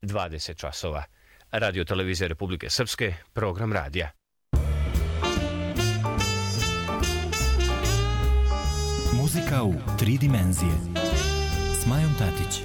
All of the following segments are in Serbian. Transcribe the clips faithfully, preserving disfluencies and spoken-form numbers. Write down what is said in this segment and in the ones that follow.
dvadeset časova. Radio televizija Republike Srpske, program radija. Muzika u tri dimenzije s Majom Tatić.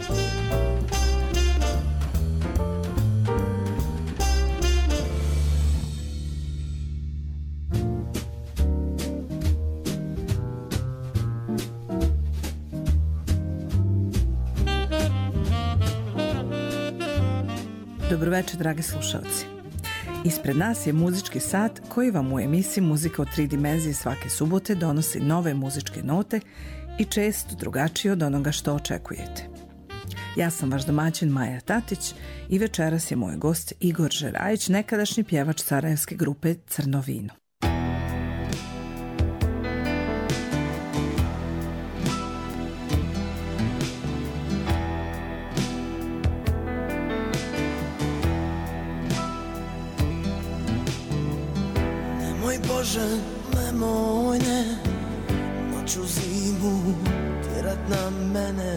Dobroveče, dragi slušalci. Ispred nas je muzički sat koji vam u emisiji Muzika u tri dimenzije svake subote donosi nove muzičke note i često drugačije od onoga što očekujete. Ja sam vaš domaćin Maja Tatić i večeras je moj gost Igor Žerajić, nekadašnji pjevač sarajevske grupe Crno vino. Bože, nemoj ne, noću zimu tjerat na mene.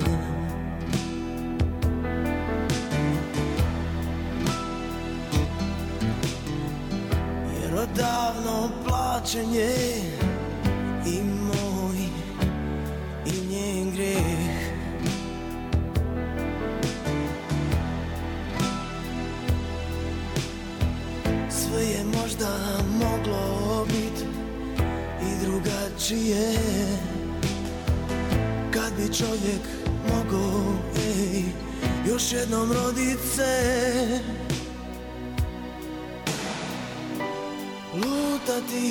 Jer odavno plaćen je i moj i njen grijeh. Sve je možda moglo bit i drugačije, kad bi čovjek mogao, ej, još jednom rodit se. Lutati,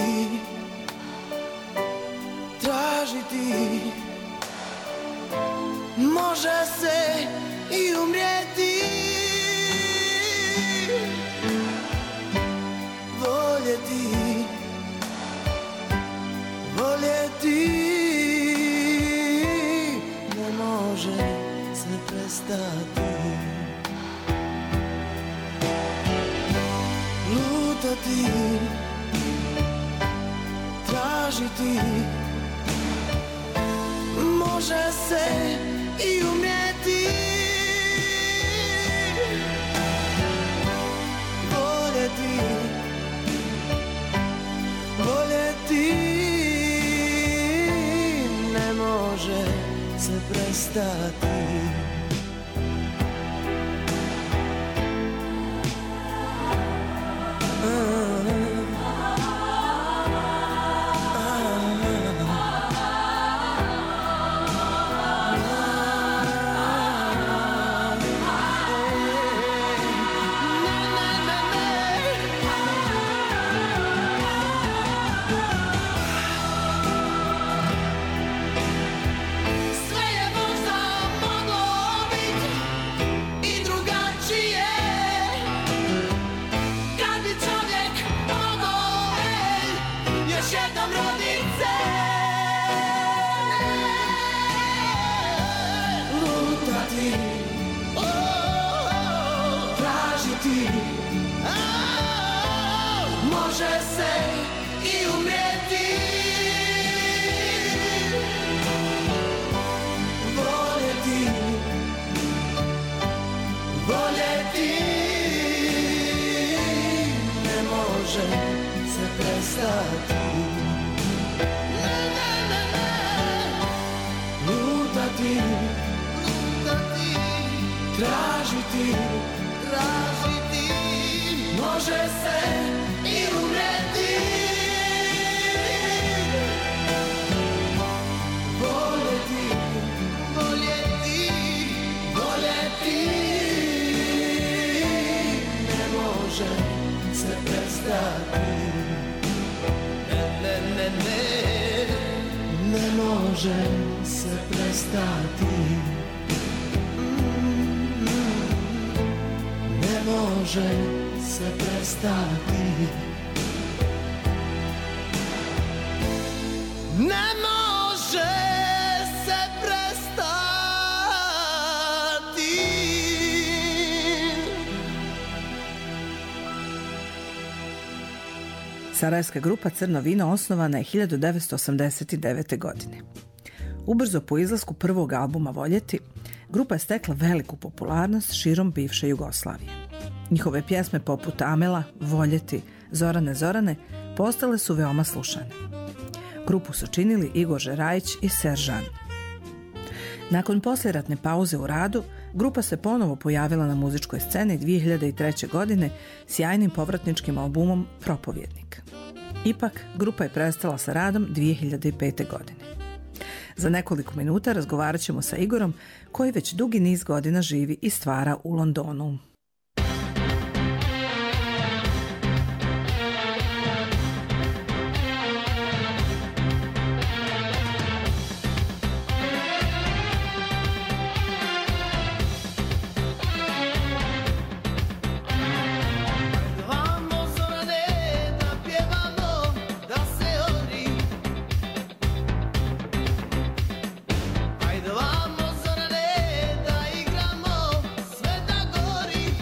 tražiti, može se i umrijeti. Voljeti, voljeti, ne može se prestati. Lutati, tražiti, može se i umrijeti. Voljeti, voljeti, ne može se prestati. Može se i umrijeti. Voljeti, voljeti, ne može se prestati. Ne, ne, ne, ne. Lutati, lutati, tražiti, tražiti, može se i umrijeti. Voljeti, voljeti, voljeti, ne može se prestati. Ne, ne, ne, ne, ne može se prestati. Ne može se prestati. Ne može se prestati. Sarajevska grupa Crno vino osnovana je hiljadu devetsto osamdeset devete. godine. Ubrzo po izlasku prvog albuma Voljeti, grupa je stekla veliku popularnost širom bivše Jugoslavije. Njihove pjesme poput Amela, Voljeti, Zorane Zorane postale su veoma slušane. Grupu su činili Igor Žerajić i Seržan. Nakon poslijeratne pauze u radu, grupa se ponovo pojavila na muzičkoj sceni dvije hiljade treće. godine sjajnim povratničkim albumom Propovjednik. Ipak, grupa je prestala sa radom dvije hiljade pete. godine. Za nekoliko minuta razgovarat ćemo sa Igorom, koji već dugi niz godina živi i stvara u Londonu. Ajde vamo Zorane da igramo, sve da gori.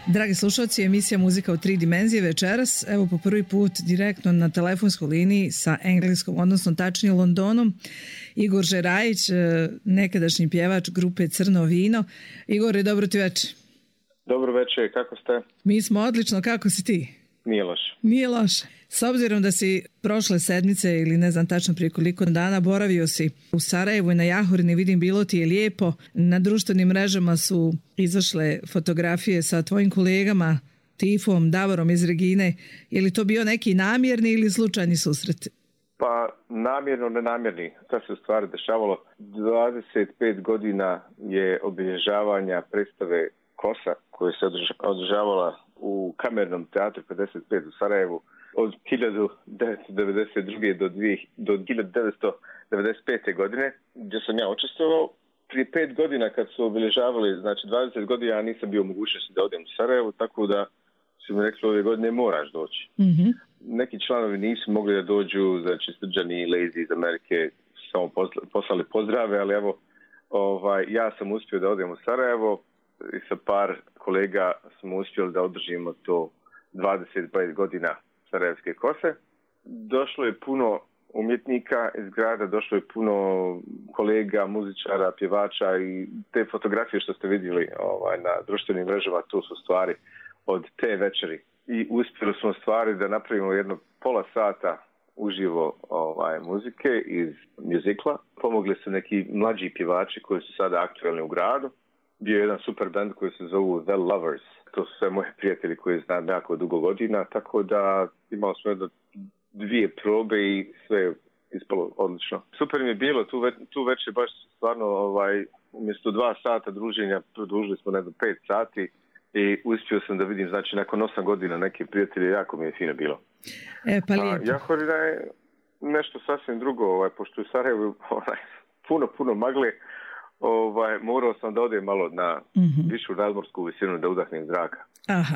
Dragi slušalci, emisija Muzika u tri dimenzije večeras, evo po prvi put direktno na telefonskoj liniji sa engleskom, odnosno tačnije Londonom, Igor Žerajić, nekadašnji pjevač grupe Crno vino. Igore, dobro ti večer. Dobro večer, kako ste? Mi smo odlično, kako si ti? Nije loše. Nije loše. S obzirom da si prošle sedmice ili ne znam tačno prije koliko dana boravio si u Sarajevu i na Jahorini, vidim bilo ti je lijepo. Na društvenim mrežama su izašle fotografije sa tvojim kolegama Tifom, Davorom iz Regine. Je li to bio neki namjerni ili slučajni susret? Pa namjerno, nenamjerni. To se u stvari dešavalo. dvadeset pet godina je obilježavanja predstave Kosa koja se održavala u Kamernom teatru pedeset pet u Sarajevu od hiljadu devetsto devedeset druge do, do hiljadu devetsto devedeset pete godine, gdje sam ja učestvovao. Prije pet godina kad su obilježavali, znači dvadeset godina, ja nisam bio u mogućnosti da odem u Sarajevu, tako da su mi rekli ove godine moraš doći. Mm-hmm. Neki članovi nisu mogli da dođu, znači Srđani i Lazy iz Amerike samo poslali pozdrave, ali evo, ovaj, ja sam uspio da odem u Sarajevo i sa par kolega smo uspjeli da održimo to dvadeset pet godina Sarajevske Kose. Došlo je puno umjetnika iz grada, došlo je puno kolega, muzičara, pjevača i te fotografije što ste vidjeli ovaj, na društvenim mrežama, to su stvari od te večeri. I uspjeli smo stvari da napravimo jedno pola sata uživo ovaj, muzike iz mjuzikla. Pomogli su neki mlađi pjevači koji su sada aktualni u gradu. Bio je jedan super band koji se zovu The Lovers. To su sve moji prijatelji koji znam jako dugo godina, tako da imali smo jedno dvije probe i sve je ispalo odlično. Super mi je bilo, tu, ve, tu večer baš stvarno ovaj, umjesto dva sata druženja produžili smo jedno pet sati i uspio sam da vidim, znači nakon osam godina neke prijatelje, jako mi je fino bilo. E, pa lijepo. Jahorina je nešto sasvim drugo, ovaj, pošto u Sarajevu ovaj, puno, puno magle. Ovaj, morao sam da odem malo na mm-hmm. višu nadmorsku visinu da udahnem zraka. Aha,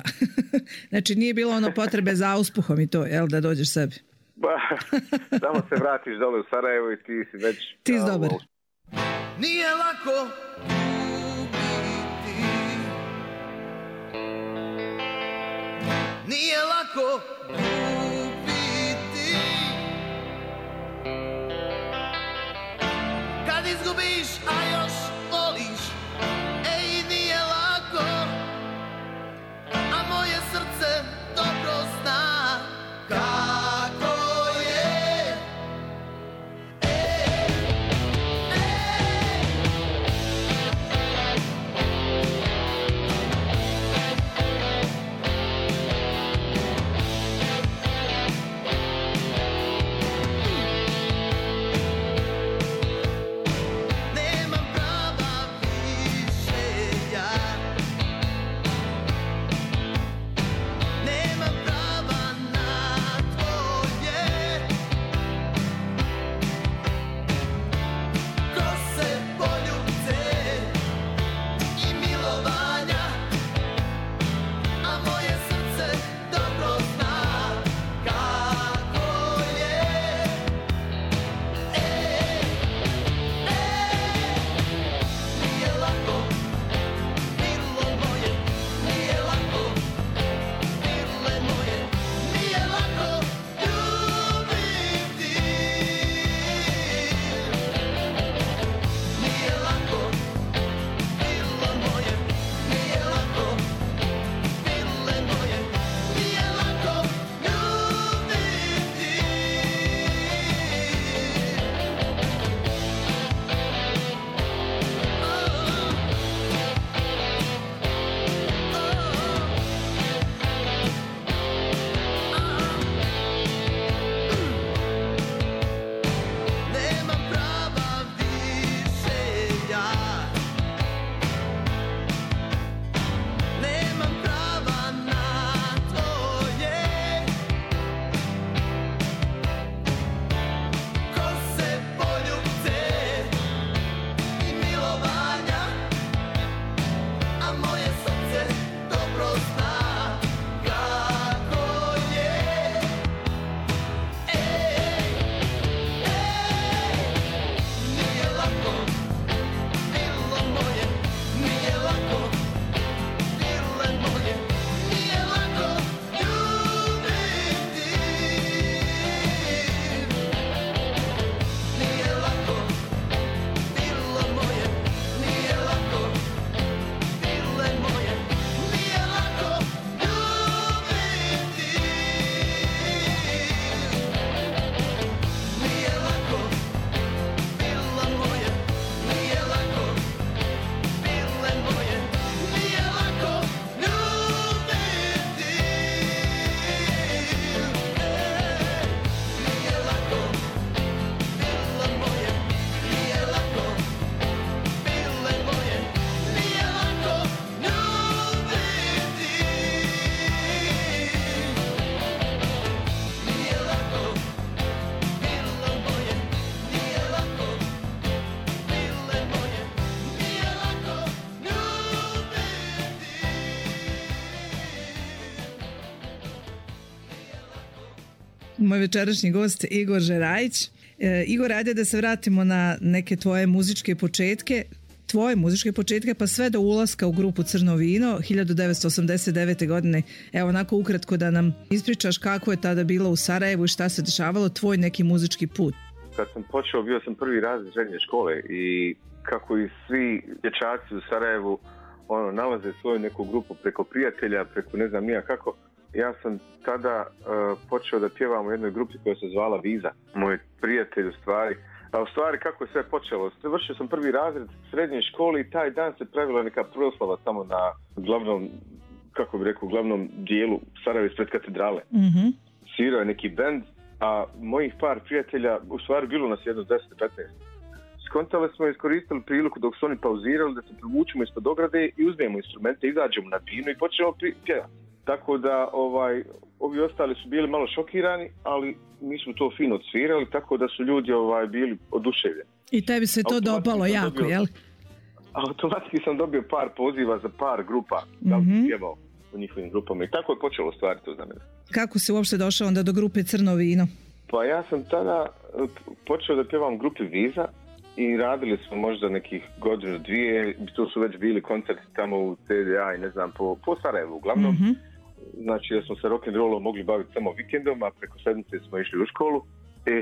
znači nije bilo ono potrebe za auspuhom i to, jel, da dođeš sebi? Ba, samo se vratiš dole u Sarajevo i ti si već... Ti si dobar. Nije lako biti, nije lako biti, kad izgubiš, a još voliš, ej, nije lako, a moje srce dobro zna kako je. Ej, nemam pravo Moj večerašnji gost Igor Žerajić. E, Igor, ajde da se vratimo na neke tvoje muzičke početke. Tvoje muzičke početke pa sve do ulaska u grupu Crno vino hiljadu devetsto osamdeset devete. godine. Evo onako ukratko da nam ispričaš kako je tada bilo u Sarajevu i šta se dešavalo, tvoj neki muzički put. Kad sam počeo, bio sam prvi razred srednje škole i kako i svi dječaci u Sarajevu ono, nalaze svoju neku grupu preko prijatelja, preko ne znam nija kako. Ja sam tada uh, počeo da pjevam u jednoj grupi koja se zvala Viza. Moj prijatelj u stvari. A u stvari kako je sve počelo? Vršio sam prvi razred srednje škole i taj dan se pravila neka proslava tamo na glavnom, kako bi rekao, glavnom dijelu Sarajeva ispred katedrale. Mm-hmm. Svirao je neki bend, a mojih par prijatelja, u stvari bilo nas jedno deset do petnaest. Skontali smo i iskoristili priliku dok su oni pauzirali da se provučemo ispod ograde i uzmemo instrumente, izađemo na binu i počnemo pjevati. Tako da ovaj, ovi ostali su bili malo šokirani, ali mi smo to fino odsvirali, tako da su ljudi ovaj, bili oduševljeni. I tebi se to dopalo jako, dobio, jel? Automatski sam dobio par poziva za par grupa, da mm-hmm. bi pjevao u njihovim grupama i tako je počelo stvari to za mene. Kako si uopšte došao onda do grupe Crno vino? Pa ja sam tada počeo da pjevam u grupi Viza i radili smo možda nekih godinu, dvije, to su već bili koncerti tamo u C D A i ne znam, po, po Sarajevu uglavnom. Mm-hmm. Znači da smo se rock'n'rollom mogli baviti samo vikendom, a preko sedmice smo išli u školu i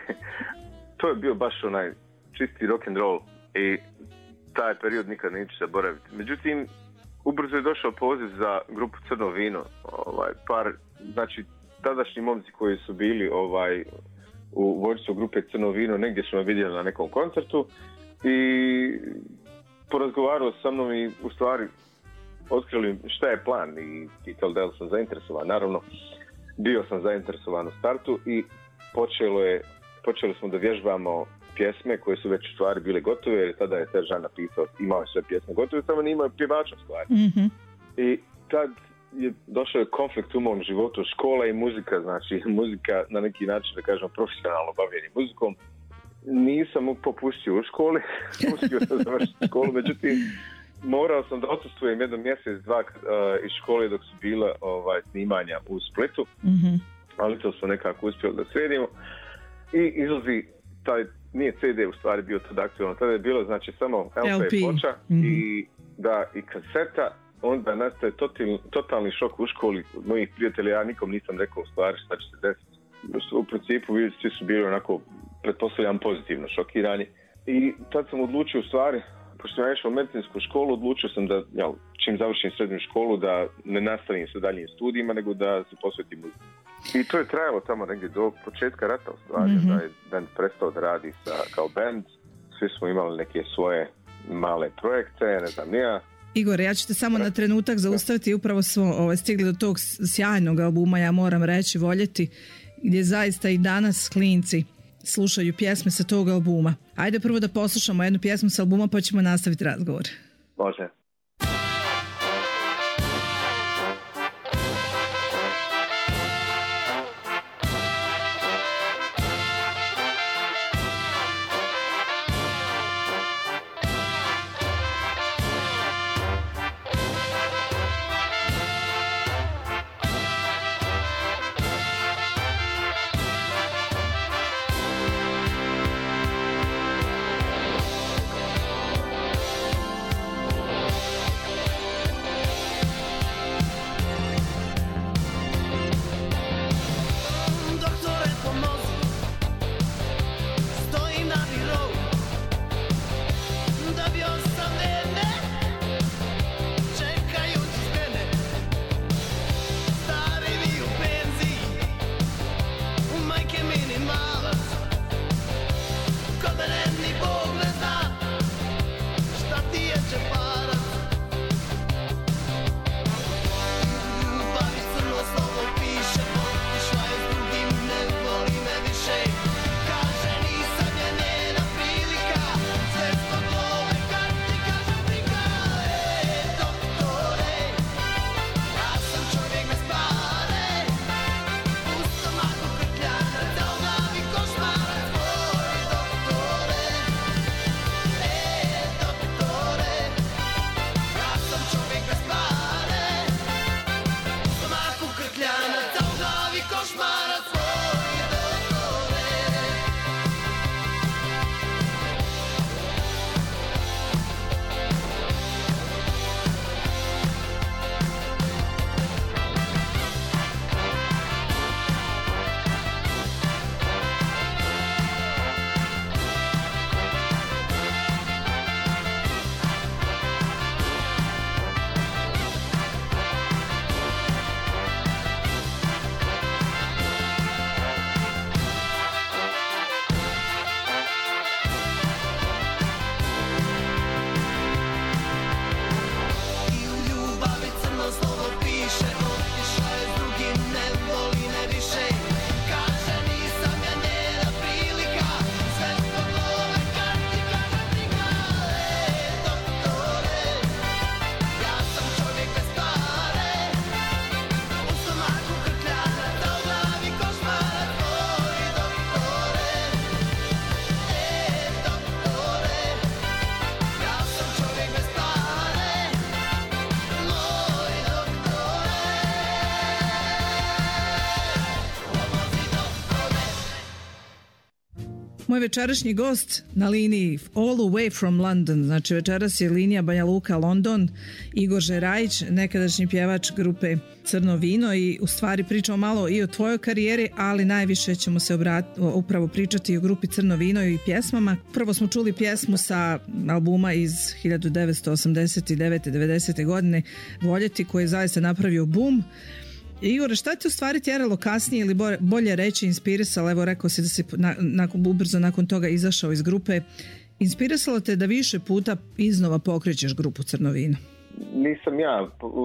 to je bio baš onaj čisti rock'n'roll i taj period nikad neću zaboraviti. Međutim, ubrzo je došao poziv za grupu Crno vino, ovaj, par, znači tadašnji momci koji su bili ovaj, u vođstvu grupe Crno vino, negdje smo vidjeli na nekom koncertu i porazgovarao sa mnom i u stvari otkrili šta je plan i pitali da li sam zainteresovan. Naravno, bio sam zainteresovan u startu i počelo je, počeli smo da vježbamo pjesme koje su već u stvari bile gotove, jer tada je Seržan napisao, imao sve pjesme gotove, samo nije imao pjevača stvari. Mm-hmm. I tad je došao je konflikt u mom životu, škola i muzika, znači muzika na neki način, da kažem, profesionalno bavljenje muzikom. Nisam popustio u školi, uspio sam završiti školu, međutim, morao sam da odsustvujem jedno mjesec, dva uh, iz škole dok su bila ovaj, snimanja u Splitu, mm-hmm. ali to smo nekako uspjeli da sredimo. I izlazi taj, nije C D u stvari bio tad aktualno, tada je bilo znači samo L P ploča mm-hmm. i, da, i kaseta, onda nastaje total, totalni šok u školi mojih prijatelja, ja nikom nisam rekao u stvari šta će se desiti. U principu svi su bili onako, pretpostavljam, pozitivno šokirani i tad sam odlučio u stvari, pošto sam išao u medicinsku školu, odlučio sam da, jel, čim završim srednju školu, da ne nastavim sa daljim studijima, nego da se posvetim muzici. I to je trajalo tamo negdje do početka rata u stvari, mm-hmm. da je band prestao da radi sa, kao band. Svi smo imali neke svoje male projekte, ne znam, nija. Igor, ja ću te samo na trenutak zaustaviti, upravo smo ovaj, stigli do tog sjajnog albuma, ja moram reći, Voljeti, gdje zaista i danas klinci slušaju pjesme sa tog albuma. Ajde prvo da poslušamo jednu pjesmu sa albuma pa ćemo nastaviti razgovor. Može. Moj večerašnji gost na liniji All the way from London, znači večeras je linija Banja Luka London, Igor Žerajić, nekadašnji pjevač grupe Crno vino, i u stvari pričamo malo i o tvojoj karijeri, ali najviše ćemo se obrat, upravo pričati i o grupi Crno vino i pjesmama. Prvo smo čuli pjesmu sa albuma iz hiljadu devetsto osamdeset devete devedesete godine Voljeti, koji je zaista napravio bum. Igor, šta te u stvari tjeralo kasnije ili bolje reći inspirisalo? Evo, rekao si da si na, nakon, ubrzo nakon toga izašao iz grupe. Inspirisalo te da više puta iznova pokrećeš grupu Crno vino? Nisam ja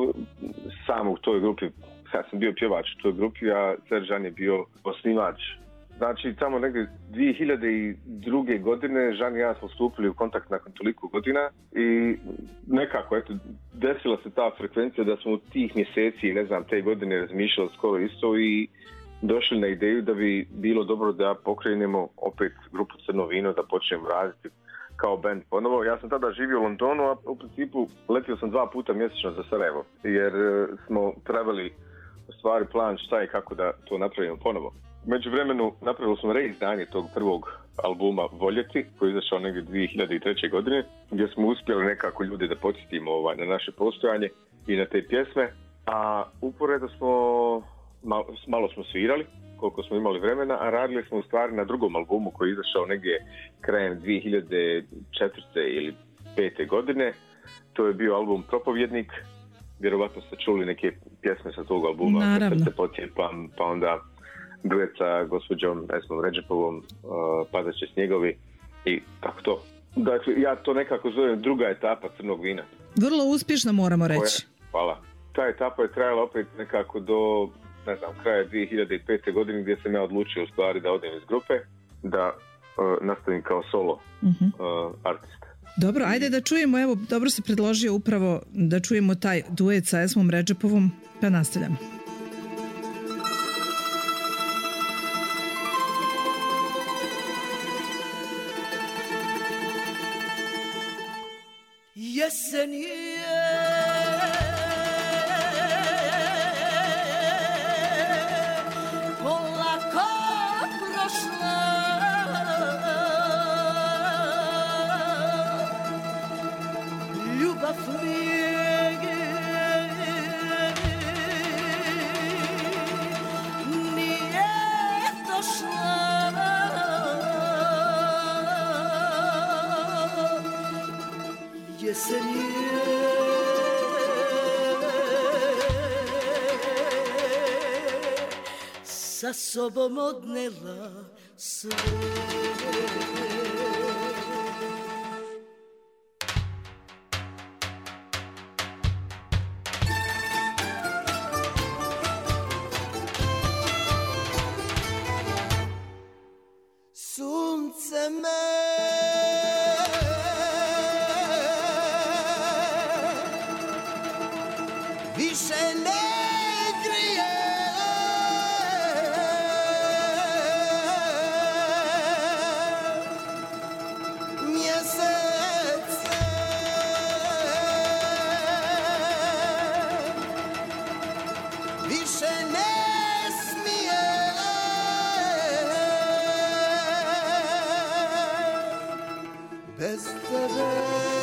sam u toj grupi. Ja sam bio pjevač u toj grupi, a Seržan je bio osnivač. Znači, tamo negdje dvije hiljade druge. godine Žan i ja smo stupili u kontakt nakon toliko godina i nekako, eto, desila se ta frekvencija da smo u tih mjeseci, ne znam, te godine razmišljali skoro isto i došli na ideju da bi bilo dobro da pokrenemo opet grupu Crno vino, da počnemo raditi kao band ponovo. Ja sam tada živio u Londonu, a u principu letio sam dva puta mjesečno za Sarajevo, jer smo trebali u stvari plan šta i kako da to napravimo ponovo. Među vremenu napravili smo reizdanje tog prvog albuma Voljeti, koji je izašao negdje dvije hiljade treće. godine, gdje smo uspjeli nekako ljude da podsjetimo ovaj, na naše postojanje i na te pjesme. A uporedo smo, malo, malo smo svirali, koliko smo imali vremena, a radili smo u stvari na drugom albumu koji je izašao negdje krajem dvije hiljade četvrte ili pete. godine. To je bio album Propovjednik. Vjerovatno ste čuli neke pjesme sa tog albuma. Naravno. Se podsjećam, pa onda duet sa gospođom Esmom Redžepovom, uh, Padaće snjegovi i tako to. Dakle, ja to nekako zovem druga etapa Crnog vina. Vrlo uspješno, moramo reći. Hvala. Ta etapa je trajala opet nekako do, ne znam, kraja dvije hiljade pete. godine, gdje sam ja odlučio u stvari da odem iz grupe, da uh, nastavim kao solo uh-huh. uh, artist. Dobro, ajde da čujemo, evo, dobro se predložio upravo da čujemo taj duet sa Esmom Redžepovom, pa nastavljamo. Jesen je polako prošla, ljubav nije došla. Jesen je sa sobom odnela sve. Sunce me više ne grije, mjesece više ne smije bez tebe.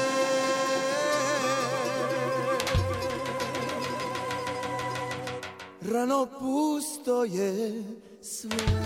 Rano pusto je sve.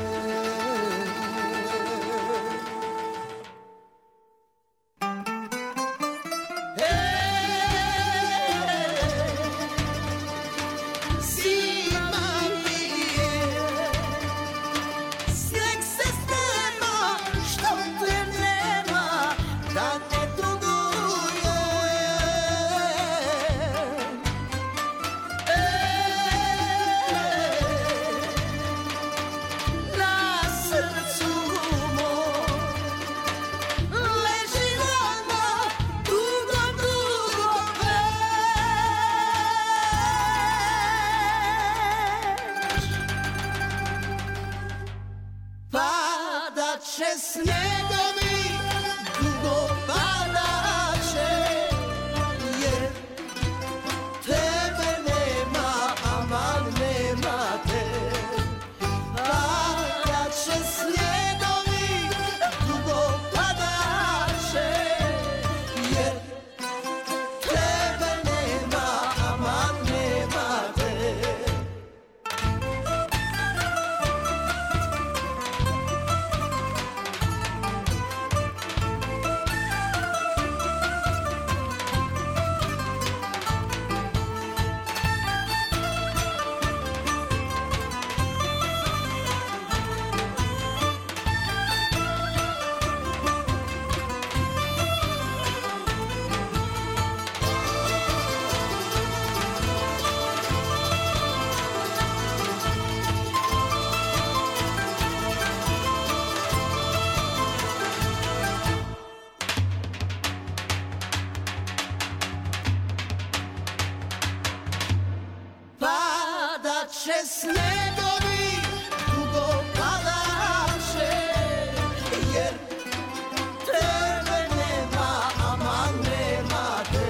će snjegovi dugo padaće, jer tebe nema, aman nema te.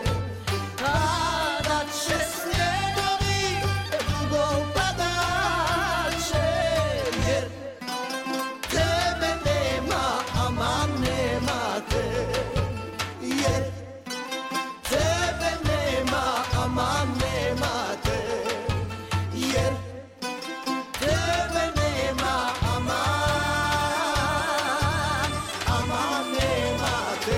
Kada će snjegovi dugo padaće, jer tebe nema, aman nema te. Jer tebe nema, aman nema te. Jer tebe nema, aman, aman nema te.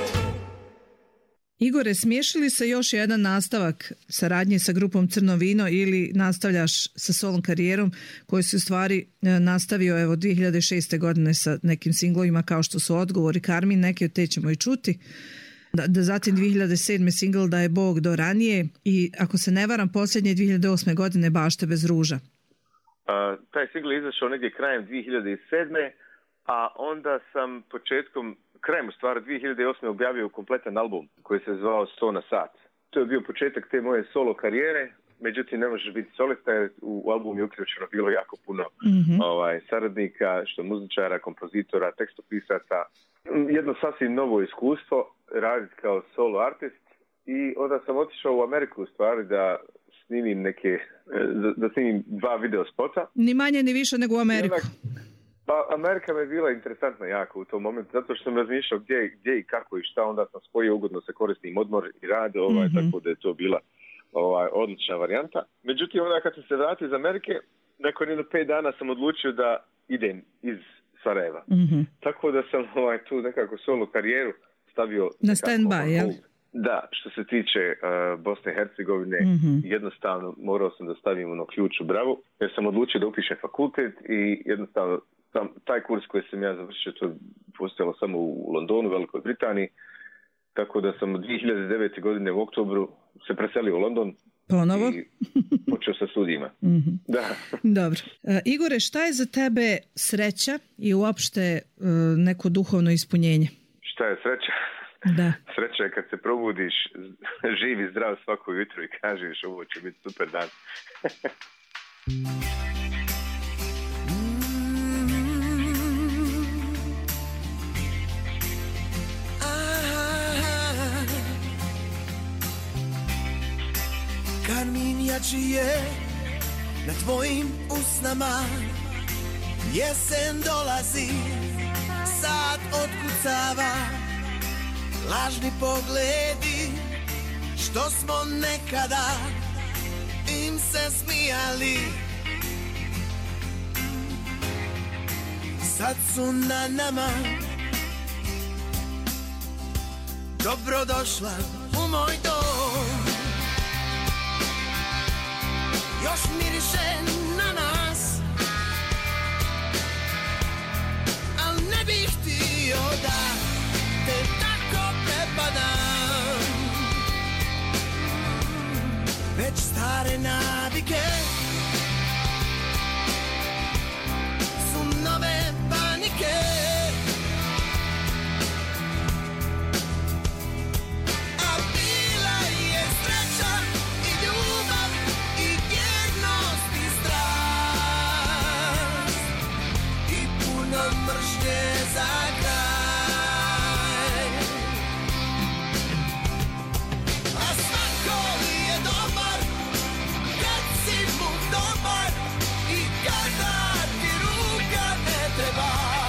Igore, smiješi li se još jedan nastavak saradnje sa grupom Crno vino ili nastavljaš sa solom karijerom koju si u stvari e, nastavio evo dvije hiljade šeste. godine sa nekim singlovima kao što su Odgovor i Karmin, neke od te ćemo i čuti. Da, da zatim dvije hiljade sedme. singl Da je Bog do ranije i ako se ne varam posljednje dvije hiljade osme. godine Bašte bez ruža. A, taj singl je izašao negdje krajem dvije hiljade sedme. a onda sam početkom, krajem u stvari dvije hiljade osme. objavio kompletan album koji se zvao sto na sat. To je bio početak te moje solo karijere, međutim ne možeš biti solista jer u albumu je uključeno bilo jako puno mm-hmm. ovaj, saradnika, što muzičara, kompozitora, tekstopisaca. Jedno sasvim novo iskustvo, raditi kao solo artist i onda sam otišao u Ameriku u stvari da snimim neke, da snimim dva video spota. Ni manje ni više nego u Ameriku. Pa Amerika mi je bila interesantna jako u tom momentu, zato što sam razmišljao gdje, gdje i kako i šta, onda sam spojio ugodno sa korisnim odmor i rad, ovaj, mm-hmm. tako da je to bila ovaj, odlična varijanta. Međutim, onda kad sam se vratio iz Amerike, nakon jedno pet dana sam odlučio da idem iz Sarajeva. Mm-hmm. Tako da sam ovaj, tu nekako solo karijeru stavio na stand-by, jel? Da, što se tiče uh, Bosne i Hercegovine, mm-hmm. jednostavno morao sam da stavim ono ključ u bravu, jer sam odlučio da upišem fakultet i jednostavno tam, taj kurs koji sam ja završio, to je postojalo samo u Londonu, Velikoj Britaniji, tako da sam od dvije hiljade devete. godine u oktobru se preselio u London. Ponovo? I počeo sa studijima. Mm-hmm. Da. Dobro. E, Igore, šta je za tebe sreća i uopšte e, neko duhovno ispunjenje? Šta je sreća? Da. Sreća je kad se probudiš živ i zdrav svako jutro i kažeš ovo će biti super dan. Karmin jači je na tvojim usnama, jesen dolazi, sad otkucava, lažni pogledi što smo nekada im se smijali, sad su na nama. Dobrodošla u moj dom, još miriše na nas, al ne bih htio da te tako prepadam. Već stare navike su nove panike, a bila je sreća i ljubav i vjernost i strast i puno mržnje za kraj. A svako je dobar kad si mu dobar i kada ti ruka ne treba.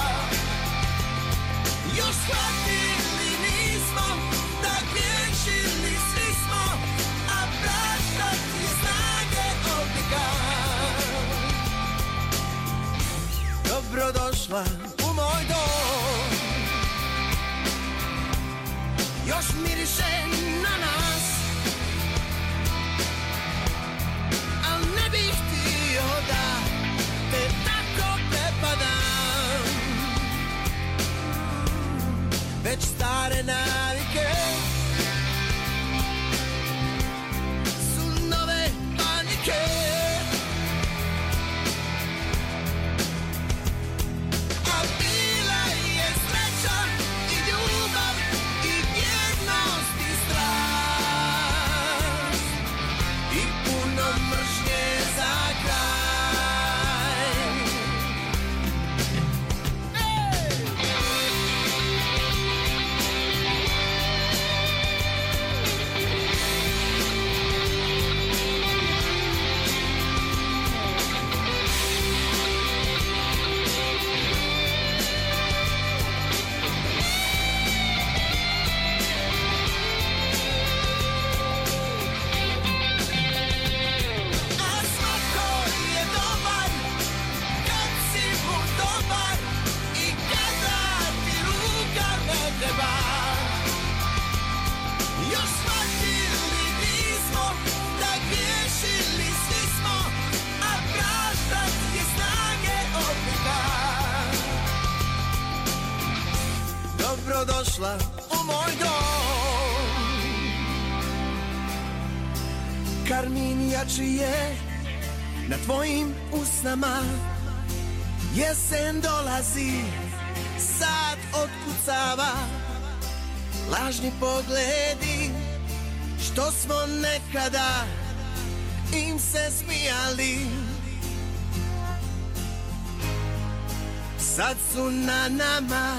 Još shvatili nismo da griješili svi smo, a praštati snage odlika. Dobrodošla u moj dom, još miriše na nas, al ne bih htio da te tako prepadam. Već stare navike su nove panike, a bila je sreća i ljubav i vjernost i strast i puno mržnje za došla u moj dom. Karmin jači je na tvojim usnama, jesen dolazi, sad otkucava, lažni pogledi što smo nekada im se smijali, sad su na nama.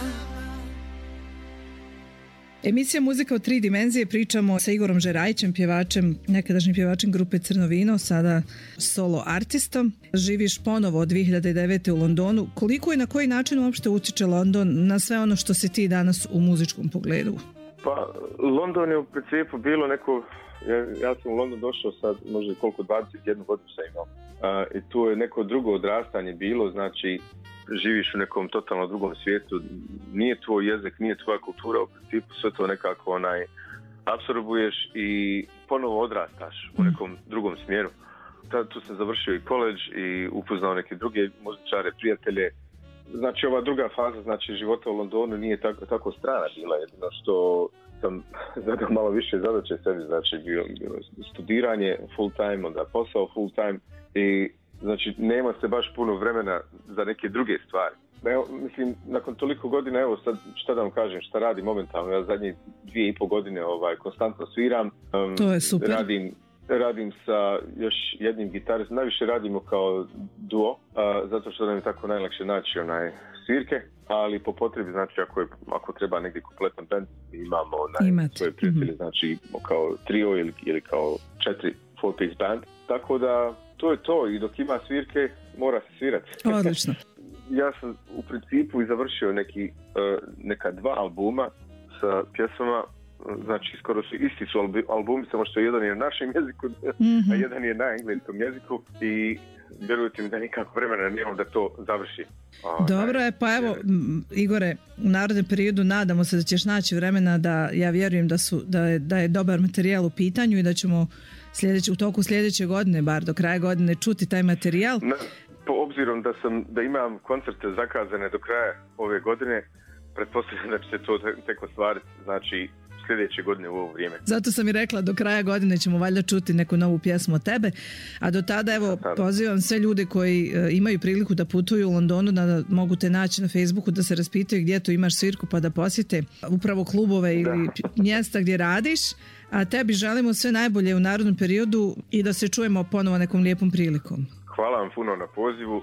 Emisija Muzika u tri dimenzije, pričamo sa Igorom Žerajićem, pjevačem, nekadašnjim pjevačem grupe Crno vino, sada solo artistom. Živiš ponovo od dvije hiljade devete. u Londonu. Koliko i na koji način uopšte utiče London na sve ono što si ti danas u muzičkom pogledu? Pa, London je u principu bilo neko, ja, ja sam u London došao sad možda koliko, dvadeset jednu godinu sam imao. Uh, I tu je neko drugo odrastanje bilo, znači živiš u nekom totalno drugom svijetu, nije tvoj jezik, nije tvoja kultura, u principu sve to nekako onaj apsorbuješ i ponovo odrastaš u nekom drugom smjeru. Tad tu sam završio i koledž i upoznao neke druge muzičare, prijatelje. Znači ova druga faza, znači života u Londonu nije tako, tako strana bila, jedino što sam zadao malo više zadaće sebi, znači bio, bilo studiranje full time, onda posao full time i znači nema se baš puno vremena za neke druge stvari. Evo, mislim, nakon toliko godina, evo sad šta da vam kažem, šta radim momentalno, ja zadnjih dvije i pol godine ovaj, konstantno sviram. Um, to je super. Radim, radim sa još jednim gitaristom, najviše radimo kao duo, uh, zato što nam je tako najlakše naći onaj svirke, ali po potrebi, znači ako, je, ako treba negdje kompletan band, imamo onaj, svoje prijatelje, mm-hmm. znači kao trio ili, ili kao četiri four piece band, tako da to je to i dok ima svirke mora se svirati. Odlično. Ja sam u principu i završio neki, uh, neka dva albuma sa pjesmama, znači skoro su isti su albumi, samo što jedan je na našem jeziku, mm-hmm. a jedan je na engleskom jeziku i vjerujte mi da nikako vremena nemam da to završi. Dobro je, pa evo Igore, u narodnom periodu nadamo se da ćeš naći vremena, da ja vjerujem da, su, da, je, da je dobar materijal u pitanju i da ćemo sljedeće, u toku sljedeće godine, bar do kraja godine, čuti taj materijal. Na, po obzirom da, sam, da imam koncerte zakazane do kraja ove godine, pretpostavljam da će se to tek ostvariti, znači sljedeće godine u ovo vrijeme. Zato sam i rekla, do kraja godine ćemo valjda čuti neku novu pjesmu od tebe, a do tada evo pozivam sve ljude koji e, imaju priliku da putuju u Londonu, da mogu te naći na Facebooku, da se raspitaju gdje tu imaš svirku pa da posjete upravo klubove ili da. mjesta gdje radiš, a tebi želimo sve najbolje u narodnom periodu i da se čujemo ponovo nekom lijepom prilikom. Hvala vam puno na pozivu.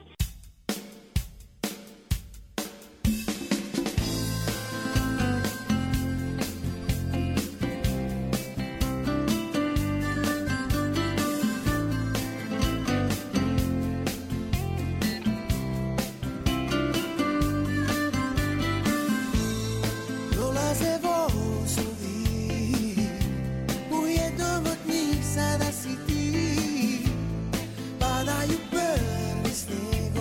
Sada si ti, padaju prvi snijeg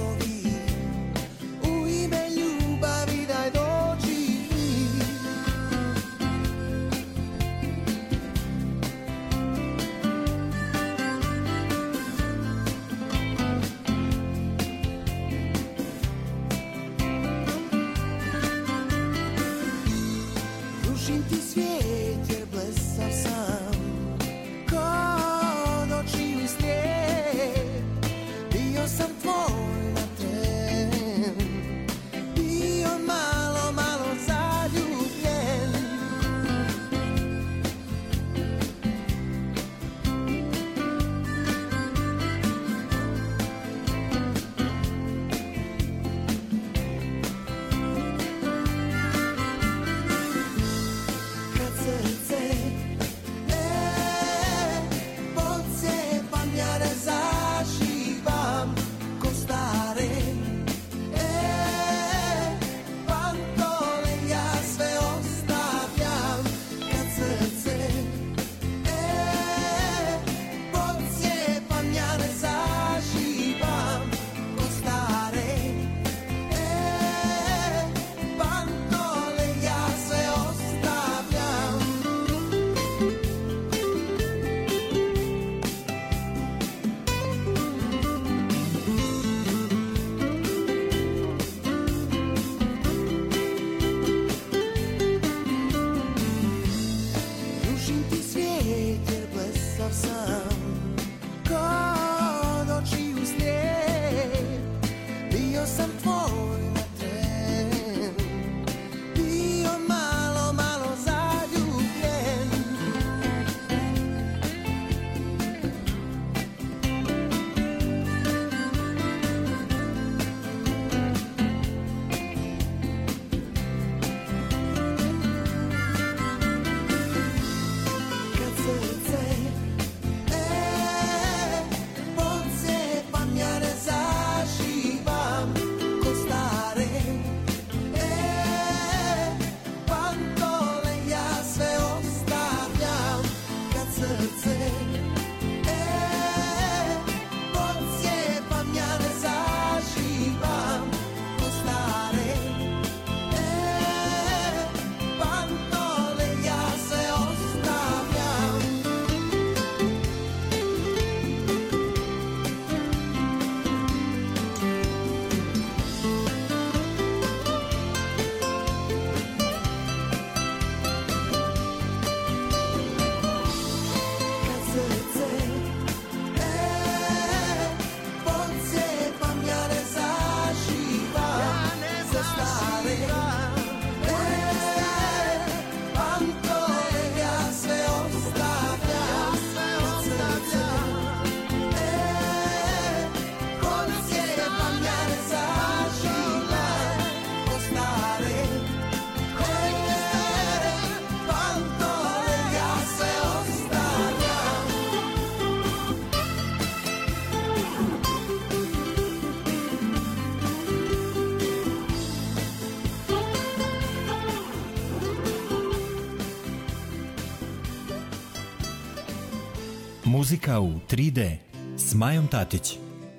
Muzika u tri de s Majom Tatić.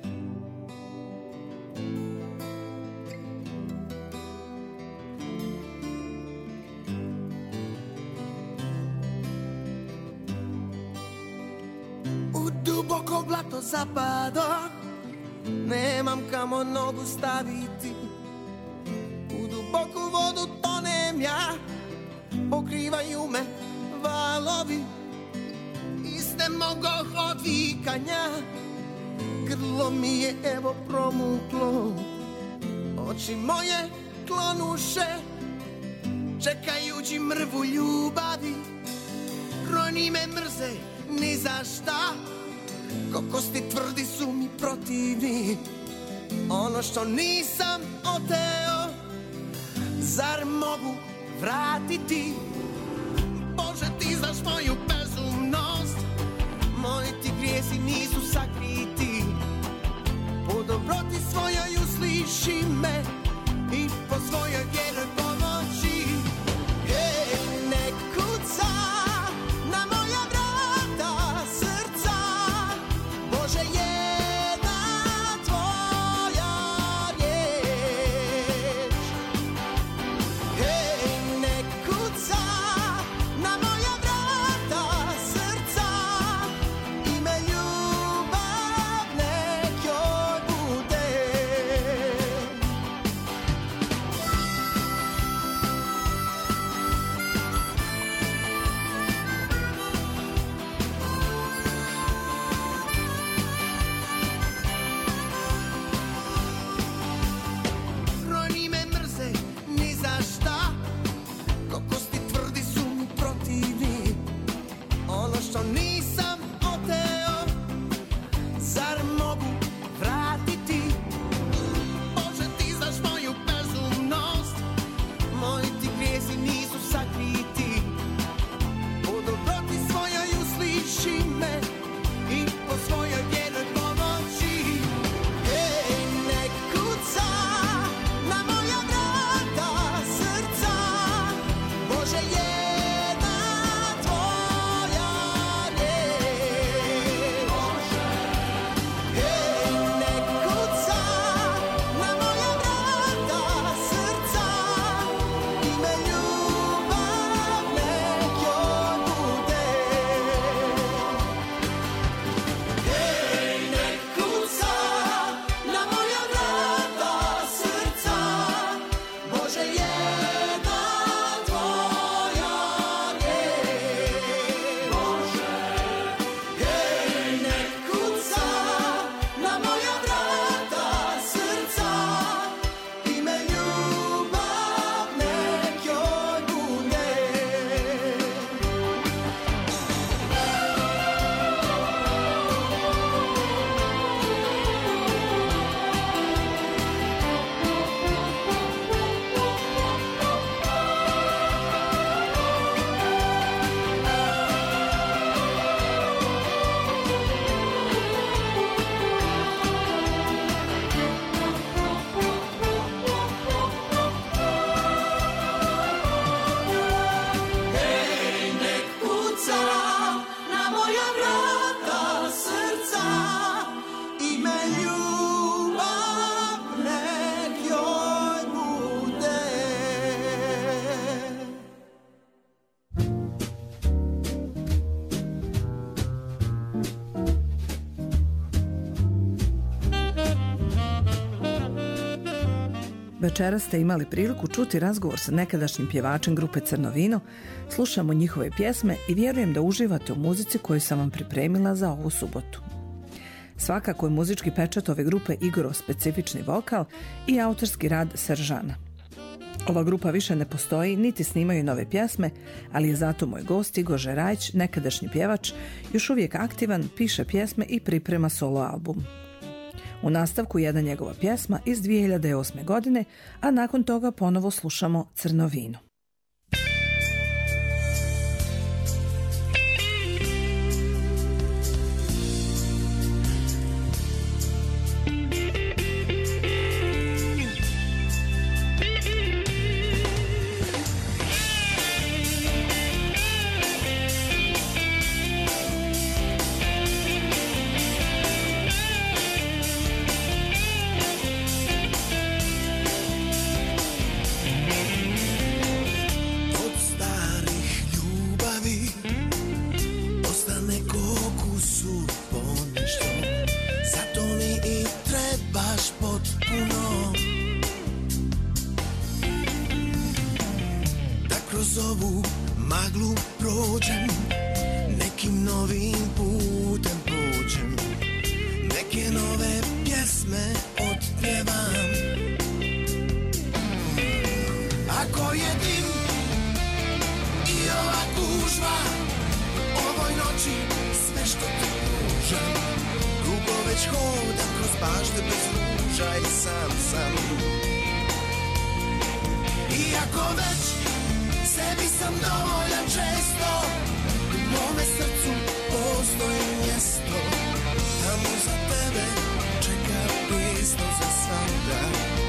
U duboko blato zapado, nemam kamo nogu staviti. U duboku vodu tonem ja, pokrivaju me valovi. Iste mogoh od vikanja, grlo mi je evo promuklo. Oči moje klonuše, čekajući mrvu ljubavi. Brojni me mrze, ni za šta, ko kosti tvrdi su mi protivni. Ono što nisam oteo, zar mogu vratiti? Bože, ti znaš moju bezumnost, moji ti grijesi nisu sakriti. Po dobroti svojoj usliši me i po svojoj vjeroj pomoći. Hej, nek kuca na moja vrata srca, Bože, jedna tvoja riječ. Hej, nek kuca na moja vrata srca, ime ljubav nek joj bude. Brojni me mrze, ni za šta, ko kosti tvrdi su mi protivni. Ono što nisam oteo, zar mogu vratiti? Bože, ti znaš moju bezumnost, moji ti grijesi nisu sakriti. Po dobroti svojoj usliši me i po svojoj vjeroj pomoći. Hej, nek kuca na moja vrata srca, Bože, jedna tvoja riječ. Hej, nek kuca na moja vrata srca, ime ljubav nek joj bude. Hej, nek kuca na moja vrata srca, Bože, jedna tvoja riječ. Hej, nek kuca na moja vrata srca, ime ljubav nek joj bude. Hej, nek kuca na moja vrata srca, ime ljubav nek joj bude. Večeras ste imali priliku čuti razgovor sa nekadašnjim pjevačem grupe Crno vino, slušamo njihove pjesme i vjerujem da uživate u muzici koju sam vam pripremila za ovu subotu. Svakako je muzički pečat ove grupe Igorov specifični vokal i autorski rad Seržana. Ova grupa više ne postoji, niti snimaju nove pjesme, ali je zato moj gost Igor Žerajić, nekadašnji pjevač, još uvijek aktivan, piše pjesme i priprema solo album. U nastavku jedna njegova pjesma iz dvije hiljade osme godine, a nakon toga ponovo slušamo Crno vino. prođem, nekim novim putem pođem, neke nove pjesme otpjevam. Ako je dim i ova gužva, ovoj noći sve što ti pružam, dugo već hodam kroz bašte bez ruža i sam sam. Iako već sebi sam dovoljan često, u mome srcu postoji mjesto, tamo za tebe čeka pjesno za svakda.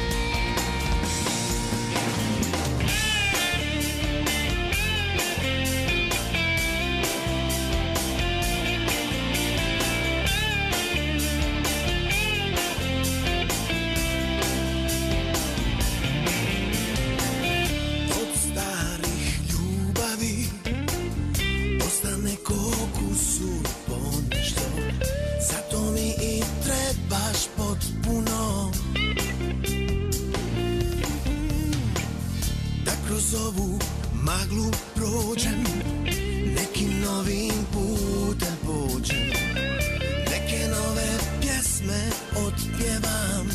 Ovu maglu prođem, nekim novim putem pođem, neke nove pjesme otpjevam.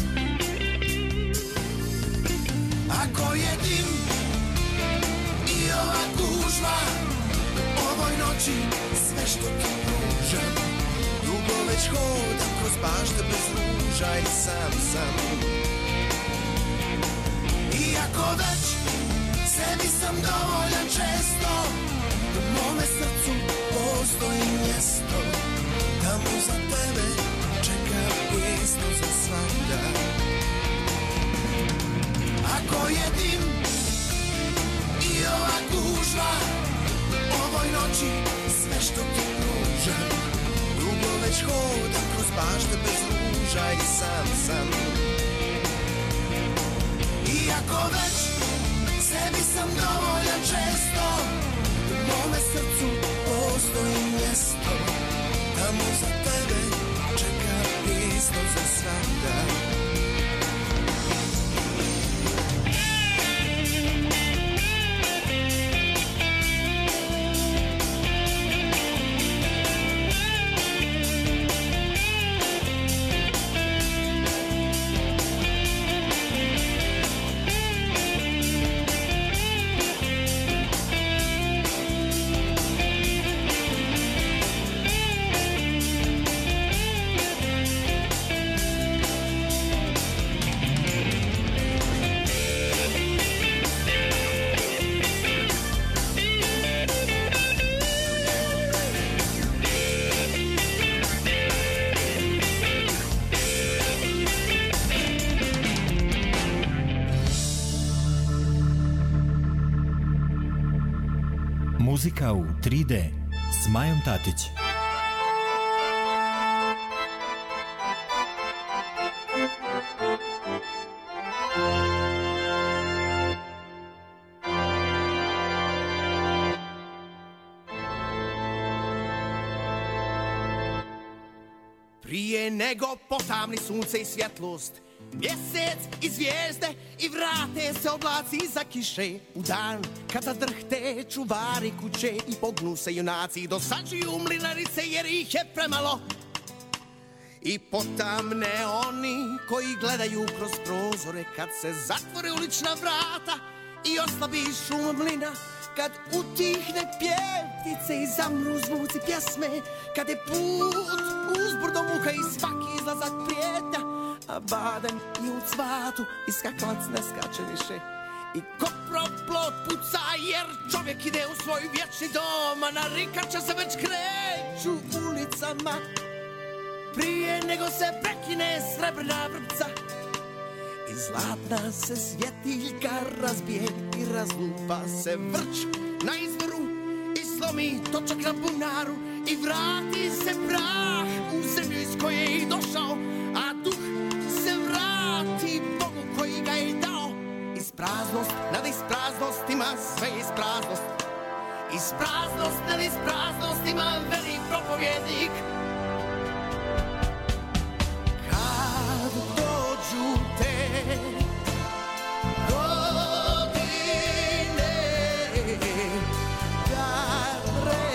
Ako je dim i ova gužva, ovoj noći sve što ti pružam, dugo već hodam kroz bašte bez ruža i sam sam. Iako već sebi sam dovoljan često, u mome srcu postoji mjesto, tamo za tebe čeka pjesno za svakda. Ako je dim i ova gužva, ovoj noći sve što ti pružam, dugo već hodam kroz bašte bez ruža i sam sam. Iako već sebi sam dovoljan često, u mome srcu postoji mjesto, tamo za tebe čeka pjesno za svakda. Muzika u tri D s Majom Tatić. Prije nego potamni sunce i svjetlost, mjesec i zvijezde i vrate se oblaci iza kiše, u dan kada drhte čuvari kuće i pognu se junaci, dosađuju mlinarice jer ih je premalo. I potamne oni koji gledaju kroz prozore kad se zatvore ulična vrata i oslabi šum mlina, kad utihne pjevtice i zamru zvuci pjesme, kad je put uzbrdo muka i svaki izlazak prijetnja, a baden i u cvatu i skakalac ne skače više. I koprov plot puca jer čovjek ide u svoj vječni dom, a narikača se već kreću ulicama. Prije nego se prekine srebrna vrpca i zlatna se svjetiljka razbije i razlupa se vrč na izvoru i slomi točak na bunaru i vrati se prah u zemlju iz koje je i došao, a duh se vrati Bogu koji ga je dao. Ispraznost nad ispravnostima sve ispraznost, ispraznost nad ispravnostima veli propovjednik. Kad dođu te godine, kad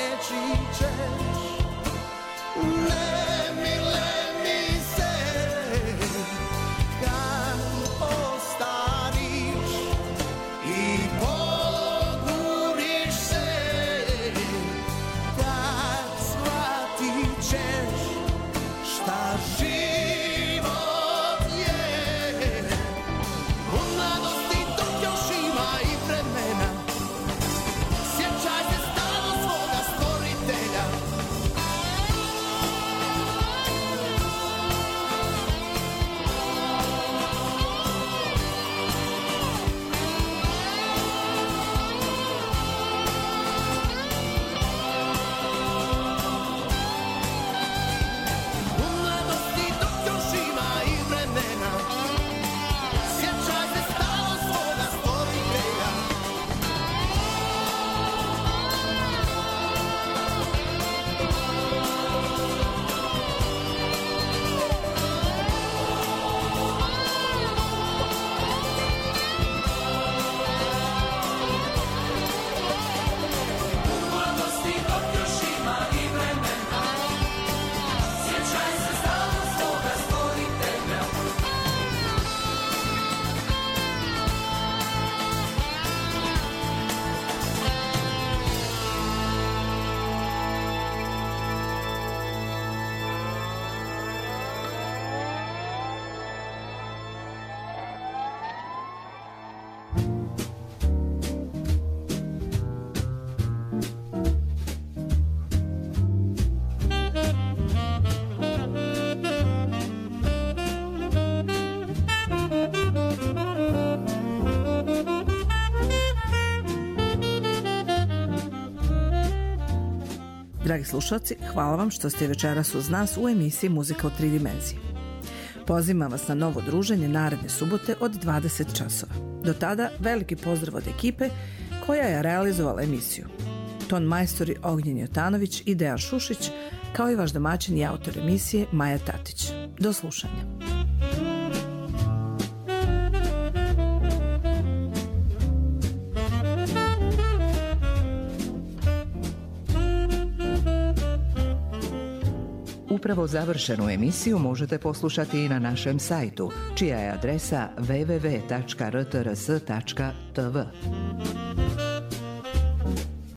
Dragi slušalci, hvala vam što ste večeras uz nas u emisiji Muzika u tri dimenzije. Pozivam vas na novo druženje naredne subote od dvadeset časova. Do tada veliki pozdrav od ekipe koja je realizovala emisiju. Ton majstori Ognjen Jotanović i Dejan Šušić, kao i vaš domaćin i autor emisije Maja Tatić. Do slušanja. Upravo završenu emisiju možete poslušati i na našem sajtu, čija je adresa w w w tačka r t r s tačka t v.